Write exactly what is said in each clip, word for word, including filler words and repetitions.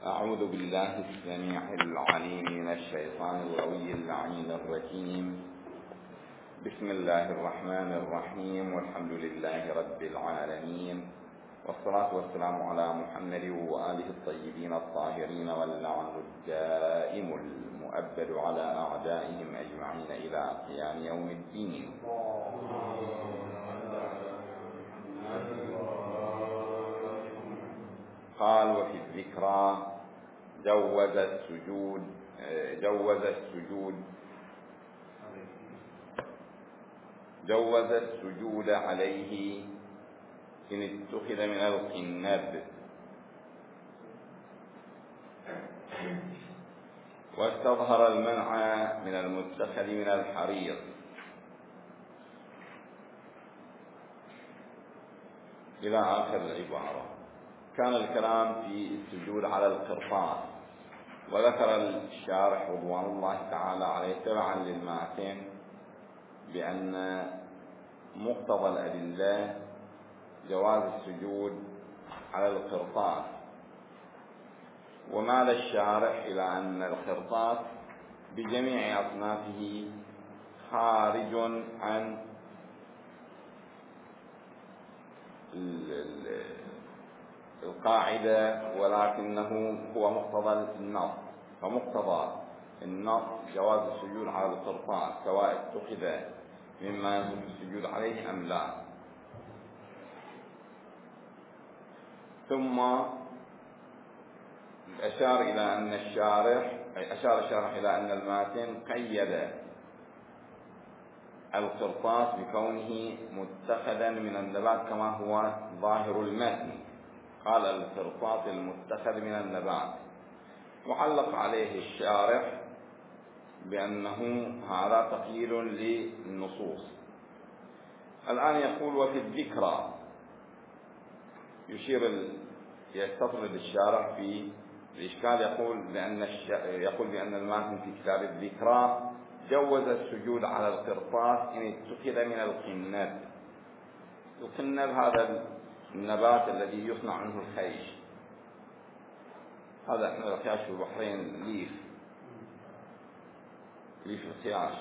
أعوذ بالله السميع العليم من الشيطان الغوي اللعين الرجيم. بسم الله الرحمن الرحيم، والحمد لله رب العالمين، والصلاة والسلام على محمد وآله الطيبين الطاهرين، واللعن الدائم المؤبد على أعدائهم أجمعين إلى قيام يوم الدين. قال: وفي الذكرى جوز السجود جوز السجود جوز السجود عليه إن اتخذ من القنب، واستظهر المنع من المتخذ من الحرير، إلى آخر العبارة. كان الكلام في السجود على القرطاس، وذكر الشارح رضوان الله تعالى عليه تبعا للمائتين بأن مقتضى الأدلة جواز السجود على القرطاس، ومال الشارح إلى أن القرطاس بجميع أصنافه خارج عن القاعدة، ولكنه هو مقتضى النص، فمقتضى النص جواز السجود على القرطاس سواء اتخذ مما يجب السجود عليه أم لا. ثم أشار إلى أن الشارح أشار الشارح إلى أن الماتن قيد القرطاس بكونه متخذا من النبات كما هو ظاهر المتن، قال القرطاس المتخذ من النبات، وعلق عليه الشارح بأنه هذا تقييد للنصوص. الآن يقول: وفي الذكرى، يشير ال... يستطرد الشارح في الإشكال، يقول بأن الش... يقول بأن الماتن في كتاب الذكرى جوز السجود على القرطاس إن اتخذ من القنب. القنب هذا النبات الذي يصنع منه الخيش، هذا احنا الخياش في البحرين ليف ليف الخياش.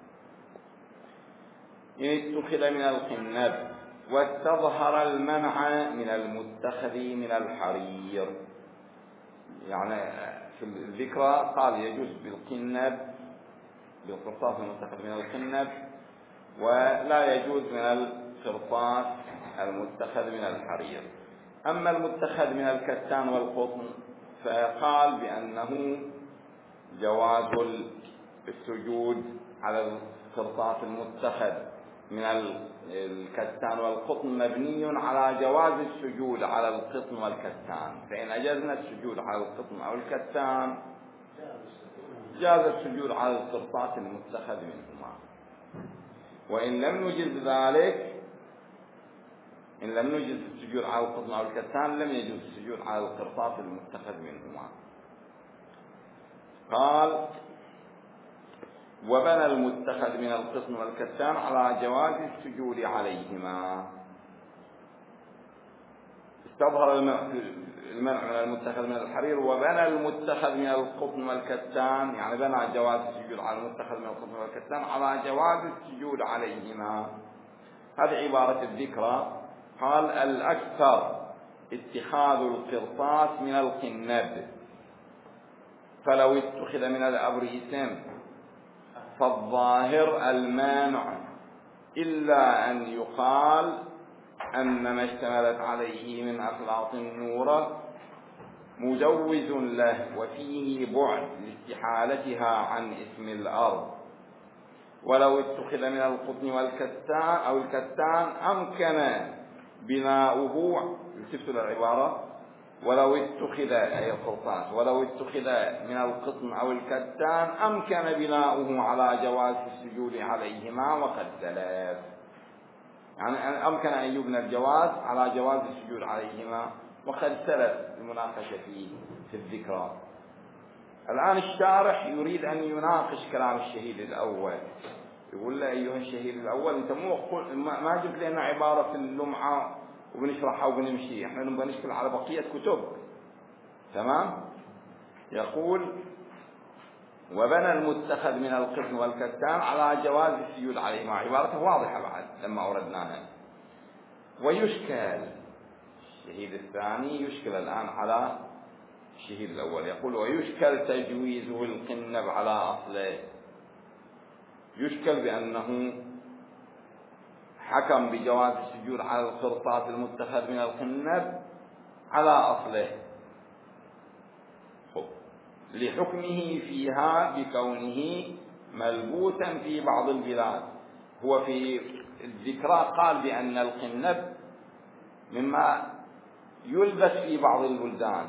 إن اتخذ من القنب، واستظهر المنع من المتخذ من الحرير. يعني في الذكرى قال يجوز بالقنب، بالقرطاس المتخذ من القنب، ولا يجوز من القرطاس المتخذ من الحرير. أما المتخذ من الكتان والقطن فقال بأنه جواز السجود على القرطاس المتخذ من الكتان والقطن مبني على جواز السجود على القطن والكتان، فإن أجزنا السجود على القطن أو الكتان جاز السجود على القرطاس المتخذ منهما. وإن لم نجز ذلك، إن لم نجز السجود على القطن أو الكتان، لم يجوز السجود على القرطاس المتخذ منهما. قال: وبنى المتخذ من القطن والكتان على جواز السجود عليهما. استظهر المنع من المتخذ من الحرير، وبنى المتخذ من القطن والكتان، يعني بنى جواز السجود على المتخذ من القطن والكتان على جواز السجود عليهما. هذه عبارة الذكرى. قال: الأكثر اتخاذ القرطاس من القنب، فلو اتخذ من الأبريسم فالظاهر المانع، إلا أن يقال أن ما اشتملت عليه من أخلاط النور مجوز له، وفيه بعد لاستحالتها عن اسم الأرض. ولو اتخذ من القطن والكتان أو الكتان أمكن بناؤه، التفت العبارة، ولو اتخذ أي القرطاس ولو اتخذ من القطن أو الكتان أمكن بناؤه على جواز السجود عليهما وقد سلف. يعني أمكن أن يبنى الجواز على جواز السجود عليهما وقد سلف المناقشة فيه في الذكرى. الآن الشارح يريد أن يناقش كلام الشهيد الأول، يقول له: أيها الشهيد الأول، أنت مو ما جبت لنا عبارة في اللمعة وبنشرحها وبنمشي، احنا نبغى نشتغل على بقية كتب، تمام؟ يقول وبنى المتخذ من القطن والكتان على جواز السجود عليه، مع عبارته واضحة بعد لما أوردناها. ويشكل الشهيد الثاني يشكل الآن على الشهيد الأول، يقول ويشكل تجويزه القنب على أصله. يشكل بأنه حكم بجواز السجود على القرطاس المتخذ من القنب على أصله لحكمه فيها بكونه ملبوسا في بعض البلاد. هو في الذكرى قال بأن القنب مما يلبس في بعض البلدان،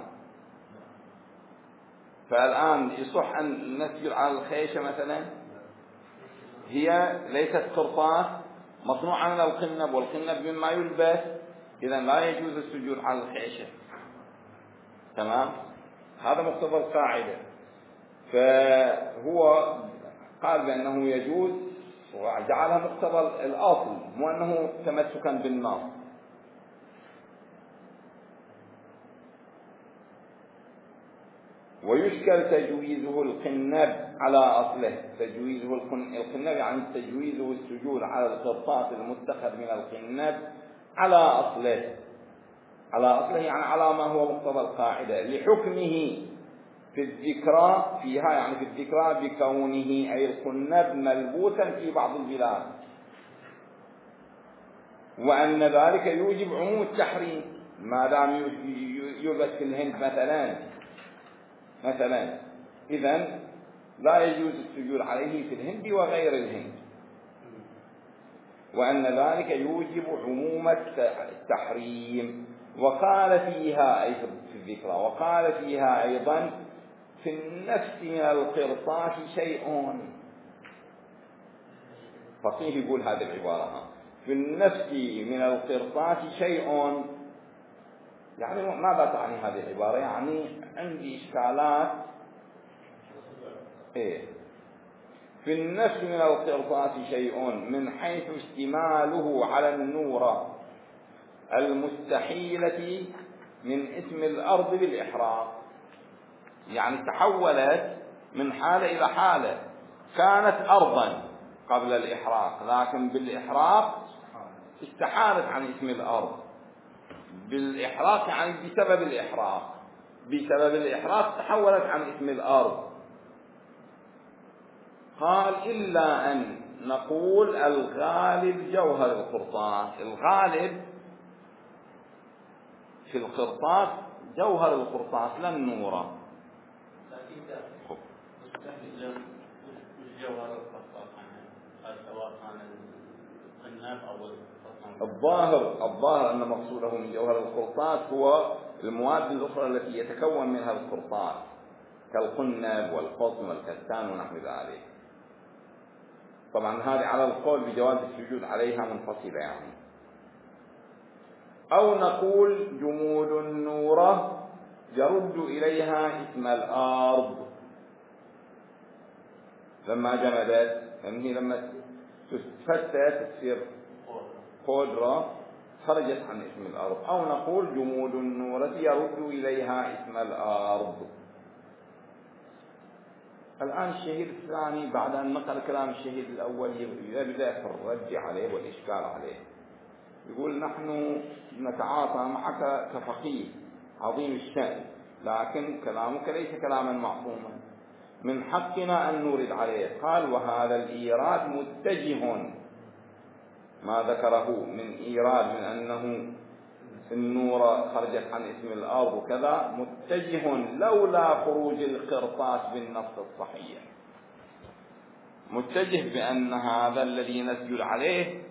فالآن يصح أن نسجد على الخيشة مثلا، هي ليست قرطاس مصنوعة من القنب، والقنب مما يلبس، إذا لا يجوز السجود على الخيشة. تمام؟ هذا مقتضى القاعدة. فهو قال بأنه يجوز وجعلها مقتضى الأصل، مو أنه تمسكا بالنص. ويشكل تجويزه القنب على أصله. تجويزه القنب يعني تجويزه السجود على القرطاس المتخذ من القنب على أصله. على أصله يعني على ما هو مقتضى القاعدة لحكمه في الذكرى فيها، يعني في الذكرى بكونه أي القنب ملبوسا في بعض البلاد، وأن ذلك يوجب عموم التحريم ما دام يلبس في الهند مثلا مثلا إذن لا يجوز السجود عليه في الهند وغير الهند، وأن ذلك يوجب عموم التحريم. وقال فيها أي في الذكرى وقال فيها أيضا في النفس من القرطاس شيء. فقيه يقول هذه العبارة في النفس من القرطاس شيء، يعني ماذا تعني هذه العبارة؟ يعني عندي إشكالات. إيه في النفس من القرطاس شيء من حيث اشتماله على النورة المستحيلة من اسم الأرض بالإحراق. يعني تحولت من حالة إلى حالة، كانت أرضا قبل الإحراق لكن بالإحراق استحالت عن اسم الأرض. بالإحراق يعني بسبب الإحراق، بسبب الإحراق تحولت عن اسم الأرض. قال إلا أن نقول الغالب جوهر القرطاس. الغالب في القرطاس جوهر القرطاس لا النورة. الظاهر الظاهر أن مقصوده من جوهر القرطاس هو المواد الأخرى التي يتكون منها القرطاس كالقنب والقطن والكتان ونحو ذلك. طبعا هذه على القول بجواز السجود عليها منفصلة يعني. أو نقول جمود النورة يرد إليها اسم الأرض لما جمدت، يعني لما تفتت تصير قدرة خرجت عن اسم الأرض. أو نقول جمود النورة يرد إليها اسم الأرض. الآن الشهيد الثاني بعد أن نقل كلام الشهيد الأول يبدأ في الرد عليه والإشكال عليه. يقول نحن نتعاطى معك كفقيه عظيم الشأن، لكن كلامك ليس كلاما معصوما، من حقنا أن نورد عليه. قال وهذا الإيراد متجه، ما ذكره من إيراد من أنه النورة خرجت عن اسم الأرض وكذا متجه لولا خروج القرطاس بالنص الصحيح، متجه بأن هذا الذي نسجد عليه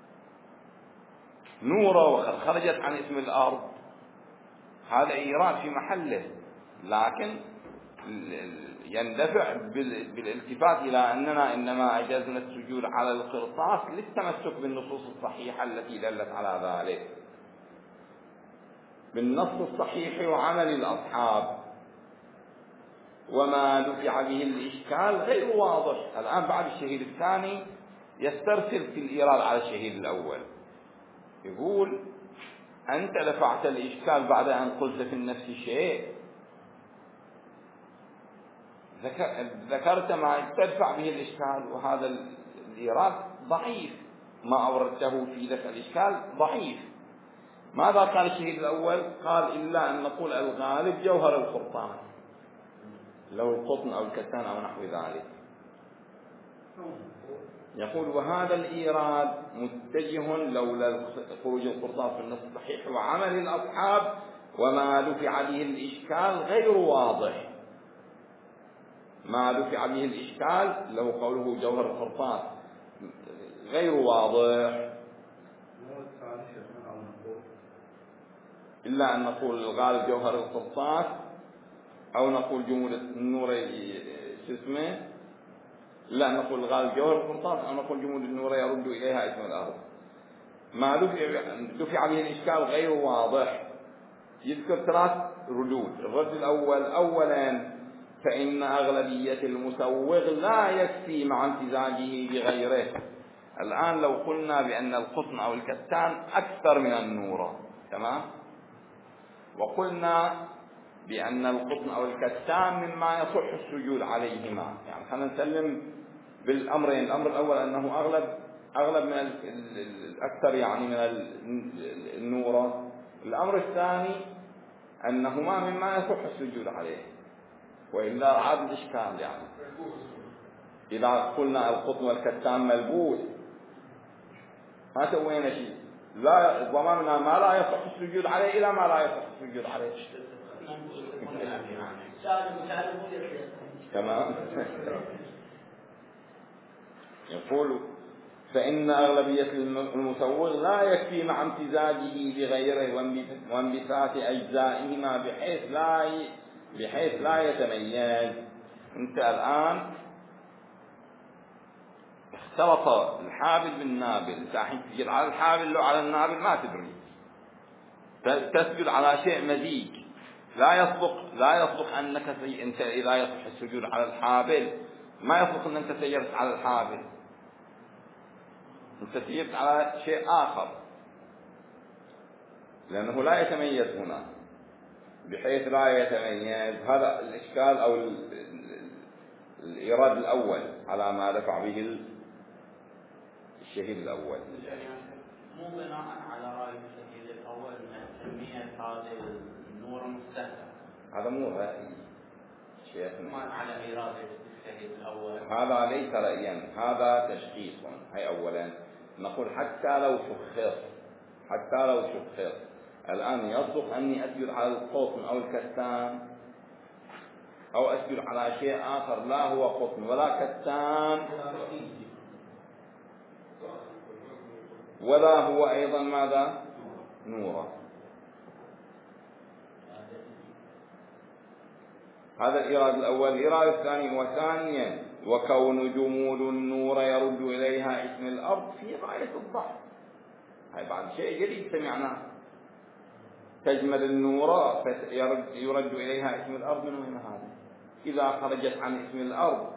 نورة خرجت عن اسم الأرض، هذا إيراد في محله، لكن يندفع بالالتفات إلى أننا إنما أجزنا السجود على القرطاس للتمسك بالنصوص الصحيحة التي دلت على ذلك، بالنص الصحيح وعمل الأصحاب. وما دفع به الإشكال غير واضح. الآن بعد الشهيد الثاني يسترسل في الإيراد على الشهيد الأول، يقول أنت دفعت الإشكال بعد أن قلت في النفس شيء، ذكرت ما تدفع به الإشكال، وهذا الإيراد ضعيف، ما أوردته في دفع الإشكال ضعيف. ماذا قال الشهيد الأول؟ قال إلا أن نقول الغالب جوهر القرطان، لو القطن أو الكتان أو نحو ذلك. يقول وهذا الإيراد متجه لولا خروج القرطان في النص الصحيح وعمل الأصحاب وما دفع به الإشكال غير واضح. ما دفع به الإشكال له قوله جوهر القرطان غير واضح، إلا أن نقول الغالب جوهر القرطان أو نقول جمود النور شو اسمه، لا نقول الغالب جوهر القرطان أو نقول جمود النور يرد إليها اسم الأرض. ما دفع به الإشكال غير واضح. يذكر ثلاث ردود. الرد الأول: أولا فإن أغلبية المسوغ لا يكفي مع امتزاجه بغيره. الآن لو قلنا بأن القطن أو الكتان أكثر من النورة، تمام، وقلنا بأن القطن أو الكتان مما يصح السجود عليهما، يعني خلينا نسلم بالأمرين. الأمر الأول أنه أغلب أغلب من الأكثر يعني من النورة. الأمر الثاني أنهما مما يصح السجود عليه، وإلا عاد الإشكال. يعني إذا قلنا القطن والكتان ملبوس ما سوينا شيء، لا ضمننا ما لا يصح السجود عليه إلى ما لا يصح السجود عليه. تمام. يقول فإن أغلبية المسوغ لا يكفي مع امتزاجه بغيره وانبثاث أجزائهما بحيث لا بحيث لا يتميز. أنت الآن اختلط الحابل بالنابل، ساحين تسجد على الحابل لو على النابل ما تدري، تسجد على شيء مزيج. لا يصدق لا يصدق أنك سي... أنت إذا يصح السجود على الحابل ما يصدق أن أنت سيرت على الحابل، أنت سيرت على شيء آخر، لأنه لا يتميز هنا بحيث لا يتميز. هذا الإشكال أو الإيراد الأول على ما دفع به الشهيد الأول. مو بناء على رأي الشهيد الأول أن تسمية هذه النور مستهدف، هذا مو رأي شيخ، ما على إيراد الشهيد الأول. هذا ليس رأيا، هذا تشخيص. هي أولا نقول حتى لو شخص حتى لو شخص الآن يصدق أني أسجد على القطن أو الكتان أو أسجد على شيء آخر لا هو قطن ولا كتان ولا هو أيضا ماذا؟ نورا. هذا الإيراد الأول. الإيراد الثاني: وثانيا وكون جمود النور يرد إليها اسم الأرض في غاية الضعف. هاي بعد شيء جديد سمعناه. تجمد النور يرد إليها اسم الأرض. من وين هذا؟ إذا خرجت عن اسم الأرض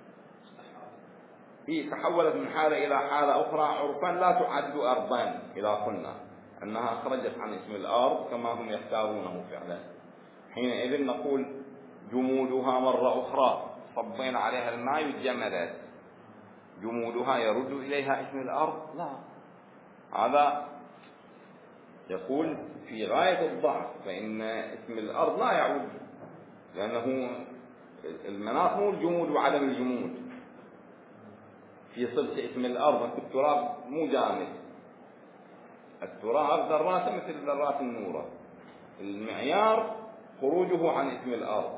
هي تحولت من حالة إلى حالة أخرى عرفا لا تعد أرضا، إذا قلنا أنها خرجت عن اسم الأرض كما هم يختارونه فعلا، حينئذ نقول جمودها مرة أخرى صبين عليها الماء وتجمدت، جمودها يرد إليها اسم الأرض؟ لا، هذا يقول في غاية الضعف، فإن اسم الأرض لا يعود، لأنه المناط مو الجمود وعدم الجمود في صفة اسم الأرض. التراب مو جامد، التراب ذرات مثل ذرات النورة، المعيار خروجه عن اسم الأرض.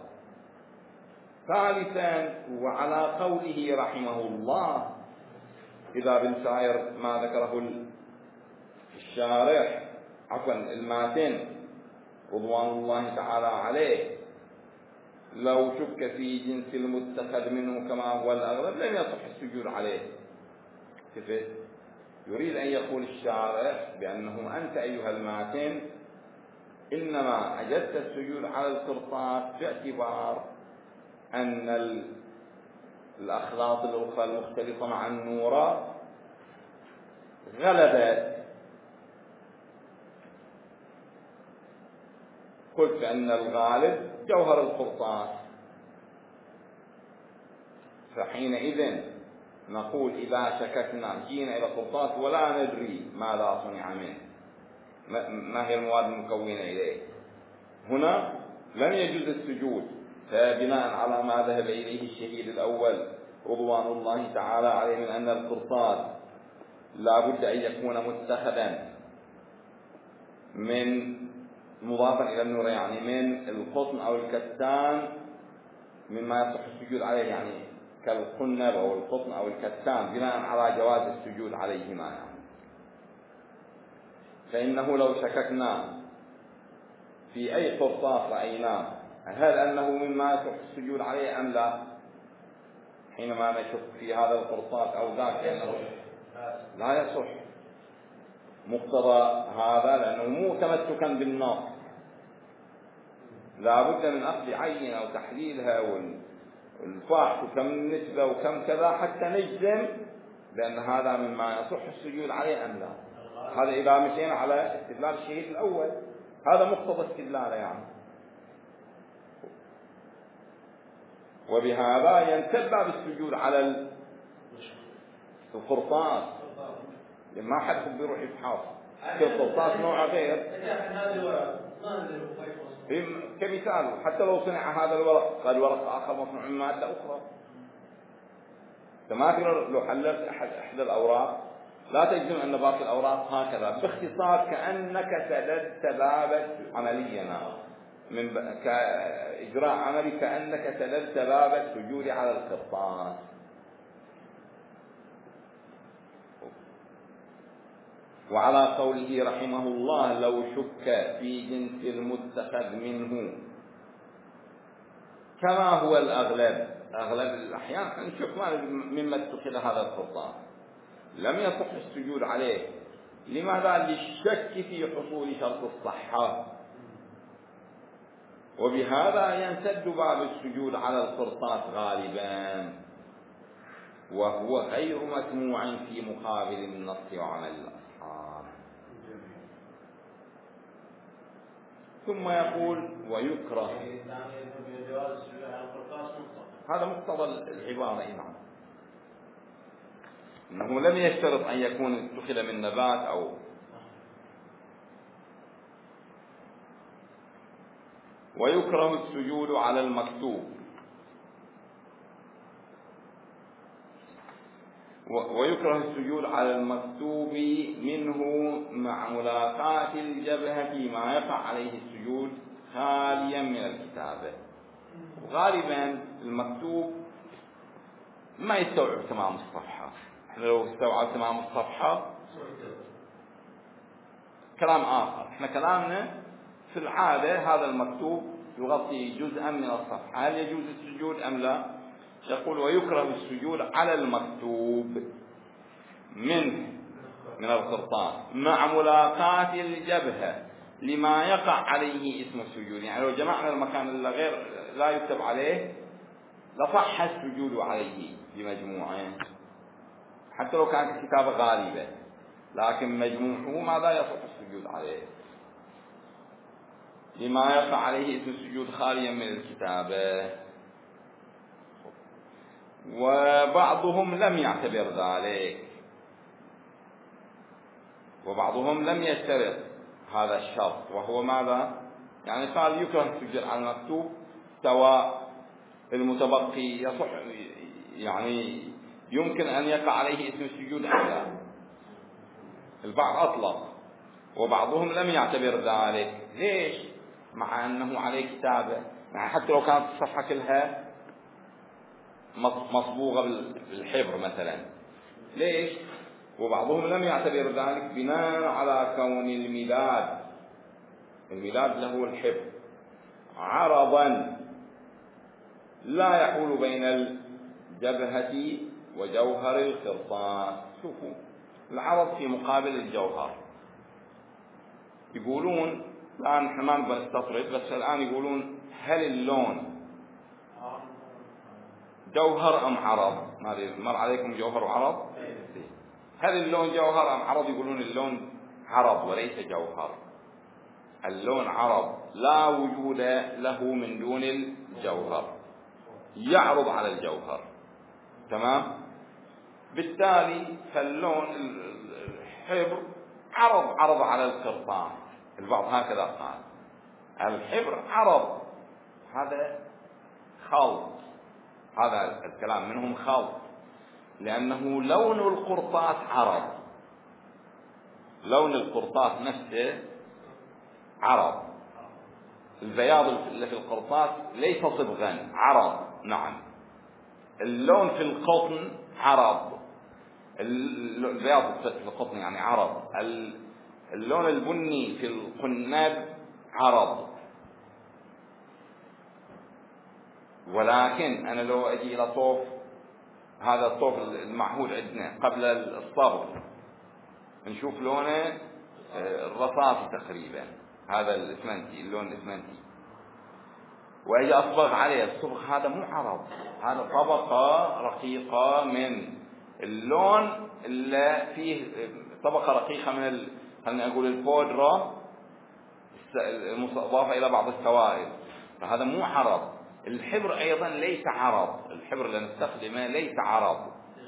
ثالثا وعلى قوله رحمه الله إذا بن ساير ما ذكره الشارح عفوا الماتن رضوان الله تعالى عليه: لو شك في جنس المتخذ منه كما هو الأغلب لم يصح السجود عليه. كيف يريد أن يقول الشارح بأنه أنت أيها الماتن إنما أجدت السجود على القرطاس باعتبار أن الأخلاط الأخرى المختلطة مع النورة غلبت. قلت أن الغالب جوهر القرطاس، فحينئذ نقول إذا شككنا جينا إلى قرطاس ولا ندري ماذا صنع منه، ما هي المواد المكونة إليه، هنا لم يجوز السجود، فبناء على ما ذهب إليه الشهيد الأول رضوان الله تعالى عليه من أن القرطاس لا بد أن يكون متخذا من مضافا إلى النور، يعني من القطن أو الكتان مما يصح السجود عليه، يعني كالقنب أو القطن أو الكتان، بناء على جواز السجود عليهما يعني. فإنه لو شككنا في أي قرطاس رأيناه هل أنه مما يصح السجود عليه أم لا، حينما نشك في هذا القرطاس أو ذاك أنه لا يصح مقتضى هذا، لأنه مو تمسكا بالنص، لا بد من أخذ عين أو تحليلها والفحص وكم نسبة وكم كذا حتى نجزم بأن هذا مما يصح السجود عليه أم لا. هذا إذا مشينا على استدلال الشهيد الأول، هذا مقتضى استدلاله يعني. وبهذا ينتبه بالسجود على القرطاس، ما حد بيروح يفحص كل قرطاس نوع غير. كمثال حتى لو صنع هذا الورق قال ورق آخر مصنوع من مادة أخرى، فما تقدر لو حللت أحد إحدى الأوراق لا تجزم أن باقي الأوراق هكذا. باختصار كأنك سددت باب عمليا من ب... كإجراء عملي، كأنك سددت باب السجود على القرطاس. وعلى قوله رحمه الله لو شك في جنس المتخذ منه، كما هو الأغلب، أغلب الأحيان نشوف مما اتخذ هذا القرطاس لم يصح السجود عليه. لماذا؟ للشك في حصول شرط الصحة، وبهذا ينسد باب السجود على القرطاس غالبا، وهو غير مسموع في مقابل النص وعمل الأصحاب. ثم يقول ويكره، هذا مقتضى العبارة نعم، أنه لم يشترط أن يكون اتخذ من نبات أو ويكره السجود على المكتوب، ويكره السجود على المكتوب منه مع ملاقاة الجبهة ما يقع عليه السجود خاليا من الكتابة. غالبا المكتوب ما يستوعب تمام الصفحة، احنا لو استوعب تمام الصفحة كلام آخر. احنا كلامنا في العادة هذا المكتوب يغطي جزءا من الصفحة، هل يجوز السجود أم لا؟ يقول ويكره السجود على المكتوب منه من القرطاس مع ملاقاة الجبهة لما يقع عليه اسم السجود. يعني لو جمعنا المكان اللي غير لا يكتب عليه لصح السجود عليه بمجموعه، حتى لو كانت الكتابة غالبة، لكن مجموعه ماذا يصح السجود عليه لما يقع عليه اسم السجود خاليا من الكتابة. وبعضهم لم يعتبر ذلك، وبعضهم لم يشترط هذا الشرط، وهو ماذا؟ يعني قال يكره السجود على المكتوب سواء المتبقي يصح، يعني يمكن أن يقع عليه اسم السجود أم لا. البعض أطلق وبعضهم لم يعتبر ذلك. ليش؟ مع أنه عليه كتابة، يعني حتى لو كانت الصفحة كلها مصبوغة بالحبر مثلا. ليش؟ وبعضهم لم يعتبر ذلك بناء على كون المداد، المداد له الحبر عرضا لا يحول بين الجبهة وجوهر القرطاس. شوفوا العرض في مقابل الجوهر. يقولون الآن نحن ما نبغى نستطرد، بس الآن يقولون هل اللون جوهر أم عرض؟ مر عليكم جوهر وعرض؟ هل اللون جوهر أم عرض؟ يقولون اللون عرض وليس جوهر. اللون عرض لا وجود له من دون الجوهر، يعرض على الجوهر. تمام. بالتالي فاللون الحبر عرض عرض على القرطاس، البعض هكذا قال الحبر عرض، هذا خلط، هذا الكلام منهم خلط، لأنه لون القرطاس عرض، لون القرطاس نفسه عرض، البياض اللي في القرطاس ليس صبغا، عرض. نعم. اللون في القطن عرض، البياض في القطن يعني عرض، اللون البني في القناب عرض. ولكن أنا لو أجي إلى طوف، هذا الطوف المعهود عندنا قبل الصبغ، نشوف لونه الرصاصي تقريبا، هذا الإسمنتي، اللون الإسمنتي، وأجي أصبغ عليه، الصبغ هذا مو عرض، هذا طبقة رقيقة من اللون اللي فيه طبقة رقيقة من ال... خلينا أقول البودرة المضافة إلى بعض السوائل، فهذا مو عرض. الحبر أيضا ليس عرض، الحبر اللي نستخدمه ليس عرض،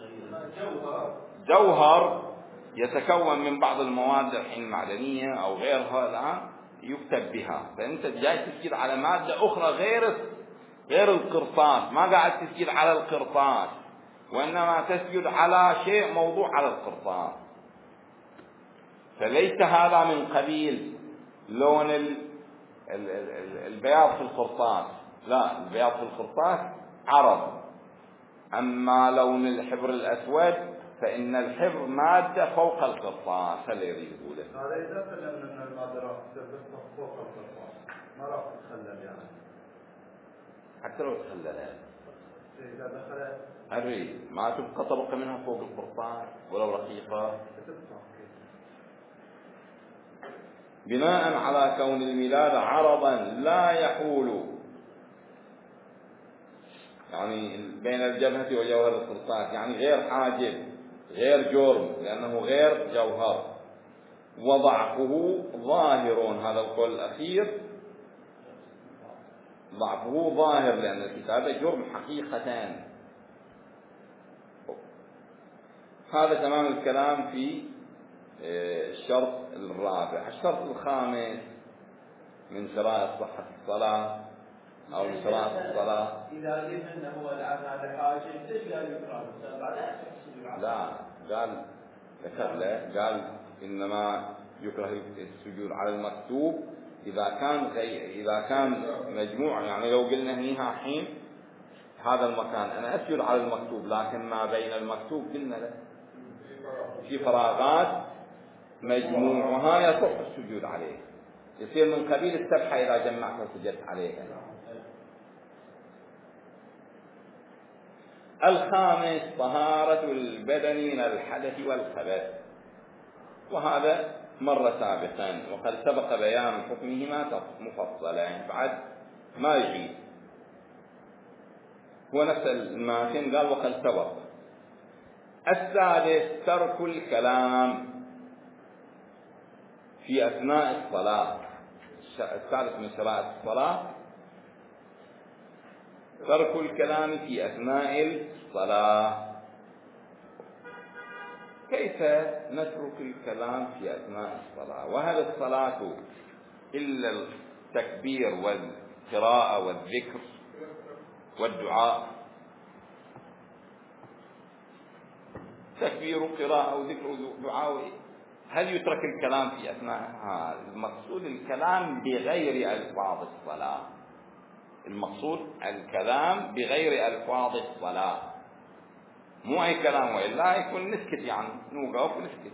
جوهر يتكون من بعض المواد الحين المعدنية أو غيرها الآن يكتب بها، فأنت جاي تسجل على مادة أخرى غير غير القرطاس، ما قاعد تسجل على القرطاس، وإنما تسجل على شيء موضوع على القرطاس، فليس هذا من قبيل لون ال ال ال البياض في القرطاس، لا، البياض في القرطاس عرض. أما لون الحبر الأسود فإن الحبر مادة فوق القرطاس، هل يريد يقوله؟ هذا إذا تكلمنا أن المادة راح تثبت فوق القرطاس ما راح تتخلل يعني، حتى لو تخللت إذا دخلت أريد ما تبقى طبقة منها فوق القرطاس ولو رقيقة. بناء على كون الميلاد عرضا لا يحول يعني بين الجبهة وجوهر القرطاس، يعني غير حاجب غير جرم لأنه غير جوهر، وضعفه ظاهر، هذا القول الأخير ضعفه ظاهر لأن الكتابة جرم حقيقة. هذا تمام الكلام في الشرط الرابع. الشرط الخامس من شرائط صحة الصلاة أو من شرائط الصلاة، إذا قلنا أنه هو الآن هذا حاجب ليش قال يكره؟ لا، قال ذكر له قال إنما يكره السجود على المكتوب إذا كان غير إذا كان مجموع، يعني لو قلنا هنا حين هذا المكان أنا أسجد على المكتوب، لكن ما بين المكتوب قلنا له في فراغات مجموعها يصح السجود عليه، يصير من قبيل السبحة إذا جمعت وسجدت عليه. الخامس طهارة البدن من الحدث والخبث، وهذا مر سابقا وقد سبق بيان حكمهما مفصلا، بعد ما يجي هو نفس الماتن قال وقد سبق. السادس ترك الكلام في أثناء الصلاة، الثالث من شرائط الصلاة ترك الكلام في أثناء الصلاة. كيف نترك الكلام في أثناء الصلاة؟ وهل الصلاة إلا التكبير والقراءة والذكر والدعاء؟ تكبير وقراءة وذكر ودعاء، هل يترك الكلام في أثناء؟ المقصود الكلام بغير ألفاظ الصلاة، المقصود الكلام بغير ألفاظ الصلاة، مو أي كلام، وإلا يكون نسكت يعني نوقف ونسكت.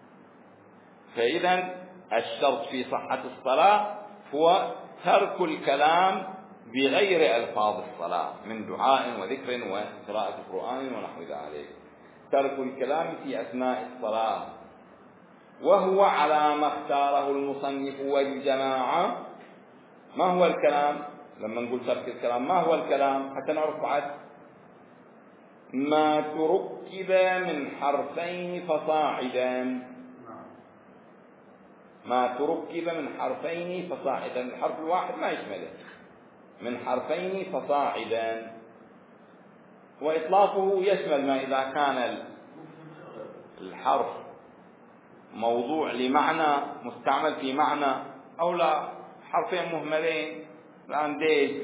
فإذا الشرط في صحة الصلاة هو ترك الكلام بغير ألفاظ الصلاة من دعاء وذكر وقراءة قرآن ونحو ذلك، ترك الكلام في أثناء الصلاة، وهو على ما اختاره المصنف والجماعة. ما هو الكلام؟ لما نقول ترك الكلام ما هو الكلام حتى نعرف بعد؟ ما تركب من حرفين فصاعدا، ما تركب من حرفين فصاعدا، الحرف الواحد ما يشمله، من حرفين فصاعدا. وإطلاقه يشمل ما إذا كان الحرف موضوع لمعنى مستعمل في معنى، أو لا حرفين مهملين. الآن ديز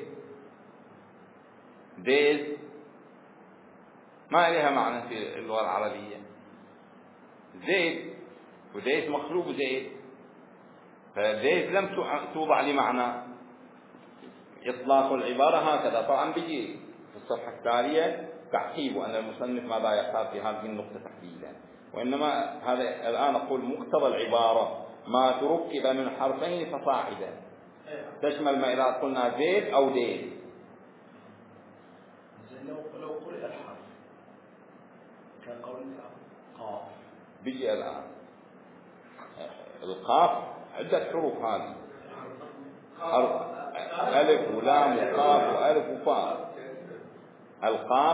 ديز ما لها معنى في اللغة العربية. زيد وديز مخلوق زيد، فديز لم توضع لمعنى. إطلاق العبارة هكذا. طبعا بيجي في الصفحة التالية تحقيب أن المصنف ماذا يختار في هذه النقطة تحديدا، وإنما هذا الآن أقول مقتضى العبارة ما تركب من حرفين فصاعدا، تشمل ما إذا قلنا زيد أو ديز. لو قرئ الحرف كان قول قاف. بيجي الآن القاف عدة حروف، هذه حرف ألف ولام وقاف وألف وفاء. القاف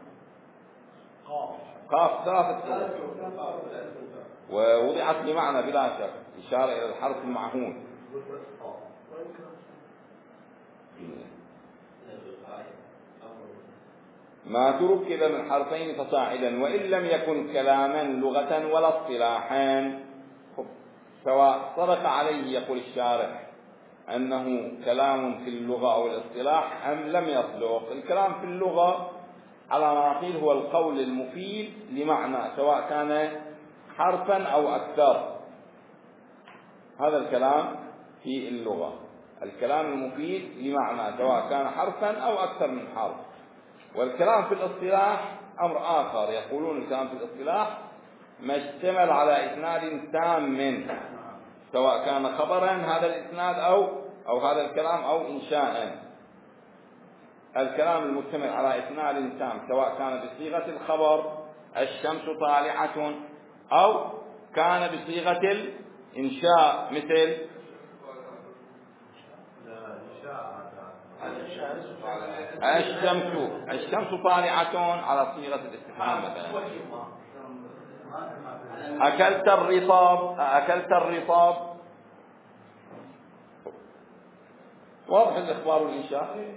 قاف ثلاثة حروف ووضعت بمعنى بلا شك إشارة إلى الحرف المعهود. ما تركب من حرفين فصاعدا وإن لم يكن كلاما لغة ولا اصطلاحا، سواء صدق عليه يقول الشارح أنه كلام في اللغة أو الاصطلاح أم لم يصدق. الكلام في اللغة على ما قيل هو القول المفيد لمعنى، سواء كان حرفا أو أكثر. هذا الكلام في اللغة، الكلام المفيد لمعنى سواء كان حرفا أو أكثر من حرف. والكلام في الاصطلاح أمر آخر، يقولون الكلام في الاصطلاح ما اشتمل على إسناد تام منه، سواء كان خبرا هذا الإسناد أو أو هذا الكلام أو إنشاء. الكلام المشتمل على إسناد تام سواء كان بصيغة الخبر الشمس طالعة أو كان بصيغة الإنشاء مثل الشمس الشمس طالعة على صيغة الاستفهام مثلا. أكلت الرطاب أكلت الرطاب واضح الإخبار والإنشاء.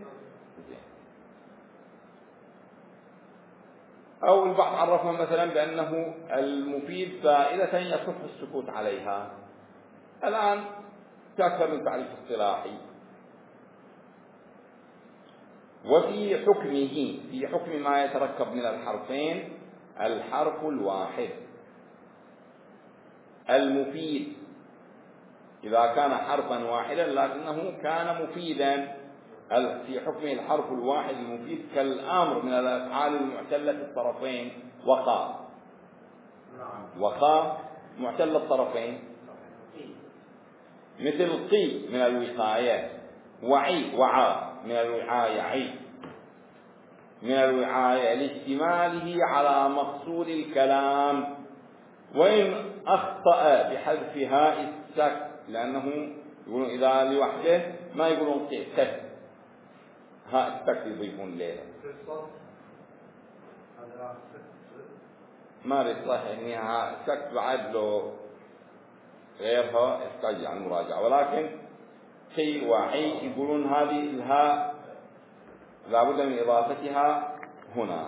أو البعض عرفها مثلا بأنه المفيد فائدة يصح السكوت عليها. الآن تأكثر من تعريف اصطلاحي. وفي حكمه في حكم ما يتركب من الحرفين الحرف الواحد المفيد إذا كان حرفا واحدا لكنه كان مفيدا. في حكمه الحرف الواحد المفيد كالأمر من الأفعال المعتلة الطرفين. وقى وقى معتل الطرفين، مثل قي من الوقاية، وعي وعى من الوعاية، عي من الوعاية لاشتماله على مقصود الكلام. وإن أخطأ بحذف هاء السكت، لأنه يقولون إذا لوحده ما يقولون قي سكت، هاء السكت يضيفون ليه ما رصح يعني هاء السكت بعد له غيرها يحتاج عن مراجعة. ولكن قي وعي يقولون هذه الهاء لابد من إضافتها هنا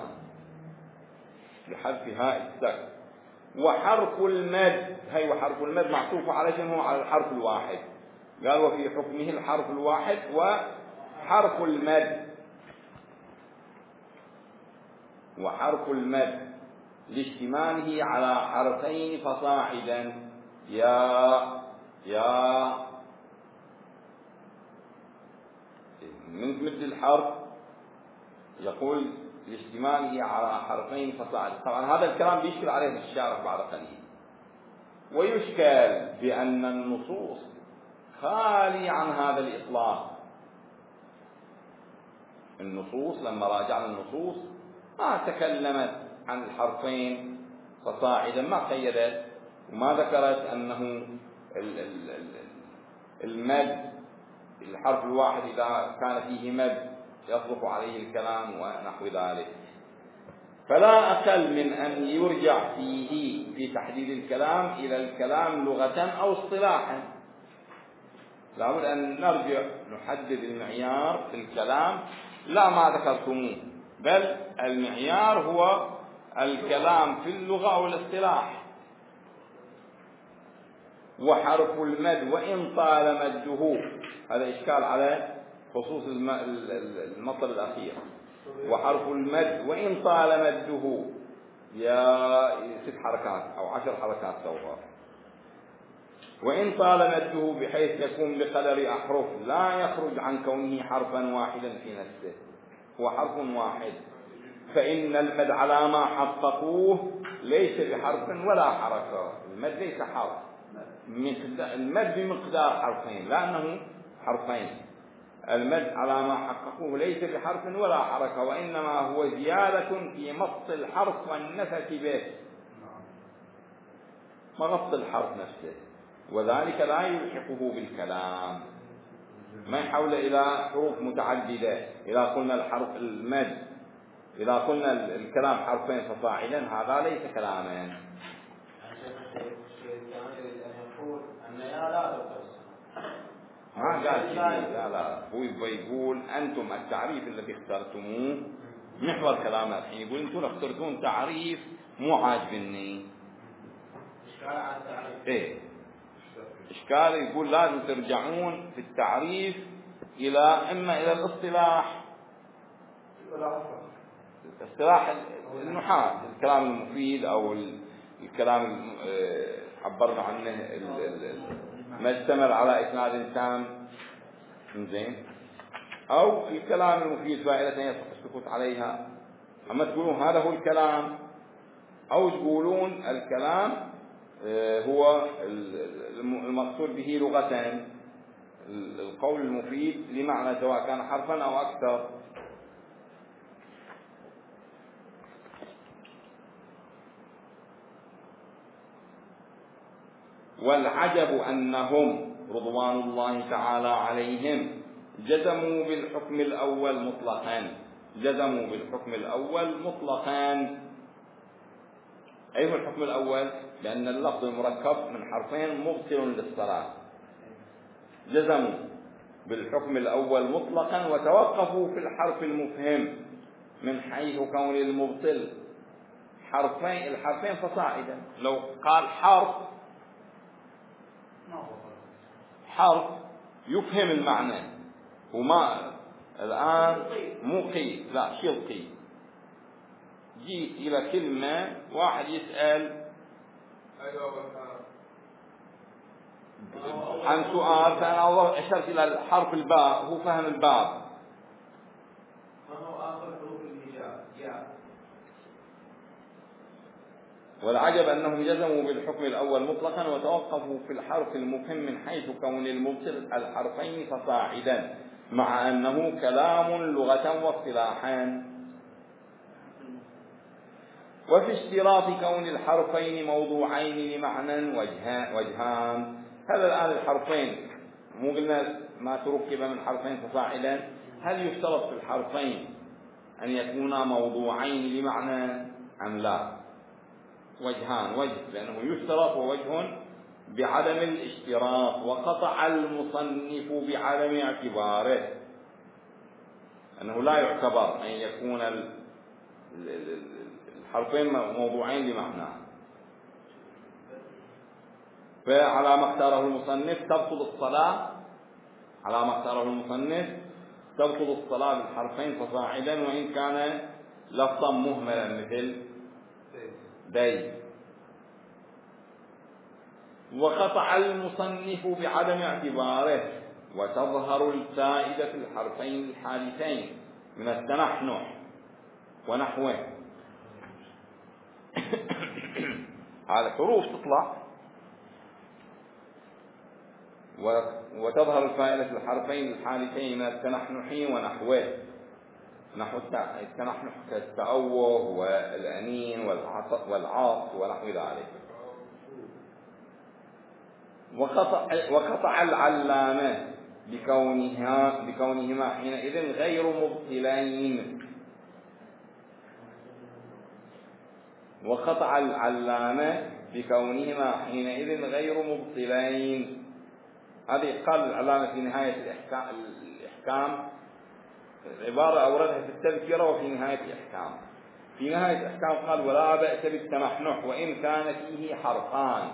بحذف هاء السكت. وحرف المد، هي وحرف المد معطوف على شنو؟ على الحرف الواحد. قال وفي حكمه الحرف الواحد وحرف المد. وحرف المد لاشتماله على حرفين فصاعدا، يا يا من مد الحرف يقول لاشتماله على حرفين فصاعدا. طبعا هذا الكلام بيشكل عليه الشارح بعد قليل. ويشكل بأن النصوص خالي عن هذا الإطلاق. النصوص لما راجعنا النصوص ما تكلمت عن الحرفين فصاعدا، ما قيدت وما ذكرت أنه المد الحرف الواحد إذا كان فيه مد يصرف عليه الكلام ونحو ذلك. فلا أقل من أن يرجع فيه في تحديد الكلام إلى الكلام لغة أو اصطلاحا. لابد أن نرجع نحدد المعيار في الكلام، لا ما ذكرتموه بل المعيار هو الكلام في اللغة أو الاصطلاح. وحرف المد وإن طال مده، هذا إشكال على خصوص المطلب الأخير. وحرف المد وإن طال مده، يا ست حركات أو عشر حركات سوف، وإن طال مده بحيث يكون بقدر أحرف لا يخرج عن كونه حرفا واحدا في نفسه، هو حرف واحد، فإن المد على ما حققوه ليس بحرف ولا حركة. المد ليس حرف، المد بمقدار حرفين، لأنه حرفين. المد على ما حققوه ليس بحرف ولا حركة، وإنما هو زيادة في مط الحرف والنفس به، مغط الحرف نفسه، وذلك لا يلحقه بالكلام. ما يحول إلى حروف متعددة. إذا قلنا الحرف المد، إذا قلنا الكلام حرفين فصاعدا، هذا ليس كلاما. ما قال شيء، لا لا، هو يقول أنتم التعريف الذي اخترتموه محور كلامه الحين. يقول أنتم اخترتون تعريف مو عاجبني. إشكال على التعريف. إيه إشكال، يقول لازم ترجعون في التعريف إلى إما إلى الاصطلاح، اصطلاح النحاة، الكلام المفيد أو الكلام عبرنا عنه ما اشتمل على إسناد تام، زين، أو الكلام المفيد فائدة يصح السكوت عليها. أما تقولون هذا هو الكلام، أو تقولون الكلام هو المقصود به لغة القول المفيد لمعنى سواء كان حرفا أو أكثر. والعجب أنهم رضوان الله تعالى عليهم جزموا بالحكم الأول مطلقا، جزموا بالحكم الأول مطلقا. أي هو الحكم الأول؟ لأن اللفظ المركب من حرفين مبطل للصلاة. جزموا بالحكم الأول مطلقا وتوقفوا في الحرف المفهم من حيث كون المبطل حرفين، الحرفين فصاعدا. لو قال حرف حرف يفهم المعنى، وما الآن مو قي، لا شلقي. جيت إلى كلمة واحد يسأل عن سؤال، فأنا أشرت إلى الحرف الباء، هو فهم الباب. والعجب أنهم جزموا بالحكم الأول مطلقا وتوقفوا في الحرف المفهم من حيث كون المبطل الحرفين فصاعدا، مع أنه كلام لغة واصطلاحا. وفي اشتراط كون الحرفين موضوعين لمعنى وجهان. هذا الآن الحرفين مو قلنا ما تركب من حرفين فصاعدا، هل يشترط في الحرفين أن يكونا موضوعين لمعنى أم لا؟ وجهان، وجه لأنه يشترط ووجه بعدم الاشتراط. وقطع المصنف بعدم اعتباره، أنه لا يعتبر أن يكون الحرفين موضوعين لمعنى. فعلى ما اختاره المصنف تبطل الصلاة، على ما اختاره المصنف تبطل الصلاة بالحرفين فصاعدا وإن كان لفظا مهملا مثل دي. وقطع المصنف بعدم اعتباره، وتظهر الفائدة في الحرفين الحادثين من التنحنح ونحوه. هذا حروف تطلع، وتظهر الفائدة في الحرفين الحادثين من التنحنح ونحوه. نحو التنحنح كالتأوه والأنين والعاص ونحو ذلك. وقطع, وقطع العلامة بكونها بكونهما حينئذ غير مبطلين. وقطع العلامة بكونهما حينئذ غير مبطلين. هذه قال العلامة في نهاية الإحكام العبارة أوردها في التذكرة وفي نهاية الإحكام. في نهاية الإحكام قال ولا بأس بالتمحنح وإن كان فيه حرفان،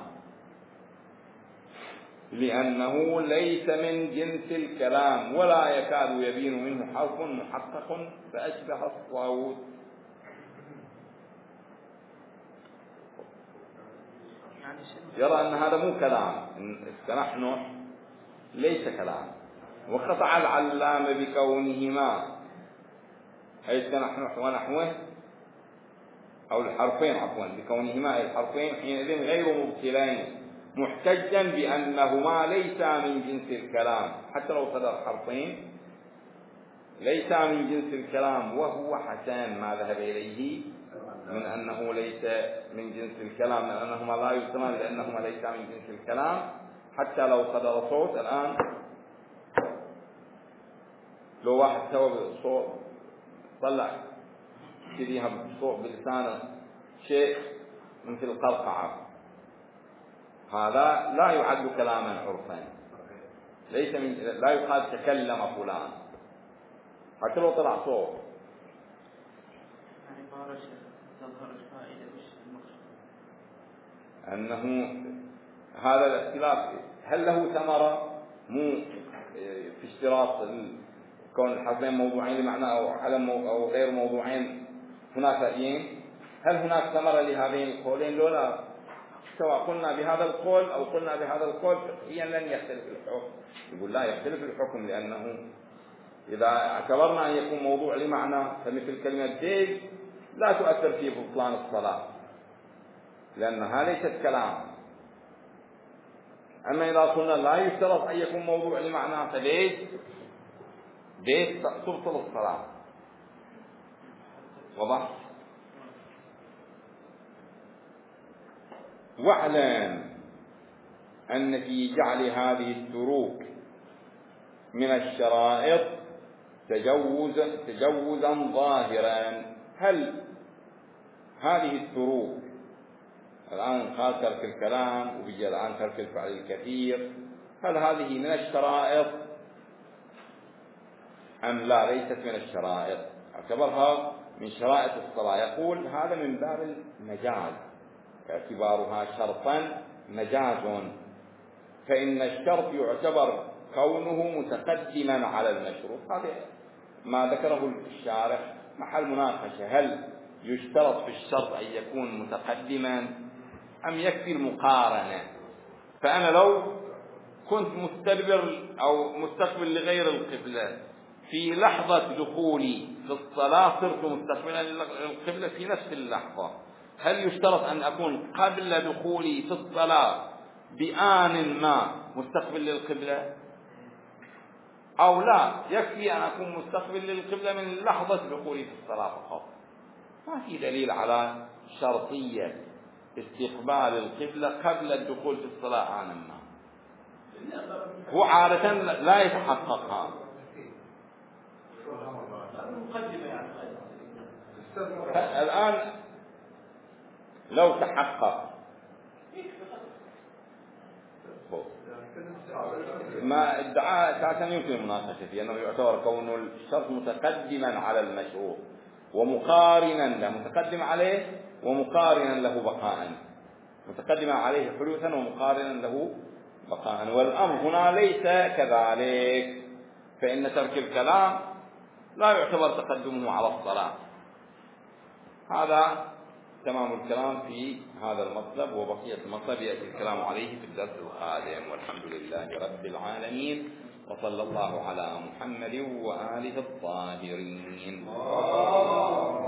لأنه ليس من جنس الكلام ولا يكاد يبين منه حرف محقق فأشبه الصوت. يرى أن هذا مو كلام، التنحنح ليس كلام، وقطع العلام بكونهما أي التنحنح ونحوه أو الحرفين عفوا بكونهما أي الحرفين حينئذ غير مبتلين، محتجا بأنهما ليس من جنس الكلام، حتى لو صدر حرفين ليس من جنس الكلام، وهو حسن ما ذهب إليه من أنه ليس من جنس الكلام، لأنهما لا يسمى لأنهما ليس من جنس الكلام. حتى لو صدر صوت الآن، لو واحد سوى صوت طلع كذيها بصوت بلسانه شيء مثل القرقعة، هذا لا يعد كلاما عرفا، ليس من لا يقال تكلم فلان حتى لو طلع صوت. أنه هذا الاختلاف هل له ثمرة مو في اشتراط كون الحرفين موضوعين لمعنى أو عدم أو غير موضوعين هناك رأيين، هل هناك ثمرة لهذين القولين؟ لولا سواء قلنا بهذا القول أو قلنا بهذا القول فقهيا لن يختلف الحكم. يقول لا يختلف الحكم، لأنه إذا اعتبرنا أن يكون موضوع لمعنى فمثل كلمة ديج لا تؤثر في بطلان الصلاة لأنها ليست كلام. أما إذا قلنا لا يشترط أن يكون موضوع لمعنى فليش ديج تبطل الصلاة. واضح؟ واعلم أن في جعل هذه التروك من الشرائط تجوز تجوزا ظاهرا. هل هذه التروك الآن قال ترك الكلام وبيجي الآن ترك الفعل الكثير، هل هذه من الشرائط أم لا؟ ليست من الشرائط، اعتبرها من شرائط الصلاة. يقول هذا من باب المجاز، اعتبارها شرطا مجاز، فإن الشرط يعتبر كونه متقدما على المشروط. هذا ما ذكره الشارح محل مناقشة، هل يشترط في الشرط أن يكون متقدما أم يكفي المقارنة؟ فأنا لو كنت مستدبر أو مستقبل لغير القبلة في لحظة دخولي في الصلاة صرت مستقبلا للقبلة في نفس اللحظة، هل يشترط أن أكون قبل دخولي في الصلاة بآن ما مستقبل للقبلة أو لا؟ يكفي أن أكون مستقبل للقبلة من لحظة دخولي في الصلاة فقط. ما في دليل على شرطية استقبال القبلة قبل الدخول في الصلاة آنا ما، هو عادة لا يتحقق هذا. الآن لو تحقق ما ادعاء اساسا يمكن المناقشه فيه، انه يعتبر كون الشرط متقدما على المشروط ومقارنا له، متقدم عليه ومقارنا له بقاء، متقدما عليه حدوثا ومقارنا له بقاء، والامر هنا ليس كذلك، فان ترك الكلام لا يعتبر تقدمه على الصلاة. هذا تمام الكلام في هذا المطلب، وبقية المطلب يأتي الكلام عليه في الدرس القادم، والحمد لله رب العالمين، وصلى الله على محمد وآله الطاهرين.